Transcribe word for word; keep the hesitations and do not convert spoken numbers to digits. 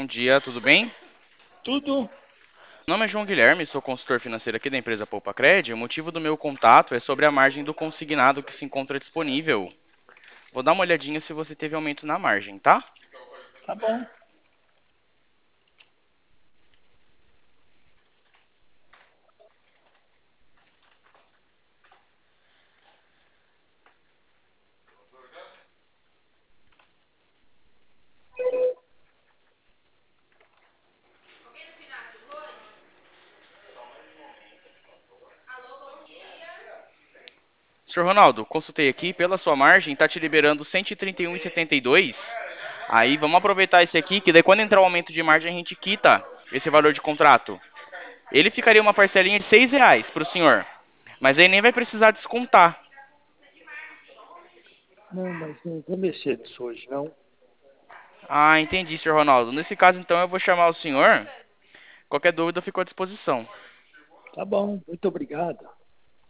dia, tudo bem? Tudo? Meu nome é João Guilherme, sou consultor financeiro aqui da empresa PoupaCred. O motivo do meu contato é sobre a margem do consignado que se encontra disponível. Vou dar uma olhadinha se você teve aumento na margem, tá? Tá bom. Senhor Ronaldo, consultei aqui, pela sua margem, tá te liberando cento e trinta e um vírgula setenta e dois. Aí vamos aproveitar esse aqui, que daí quando entrar o aumento de margem a gente quita esse valor de contrato. Ele ficaria uma parcelinha de seis reais para o senhor, mas aí nem vai precisar descontar. Não, mas não vou mexer nisso hoje, não. Ah, entendi, senhor Ronaldo. Nesse caso, então, eu vou chamar o senhor. Qualquer dúvida, eu fico à disposição. Tá bom, muito obrigado.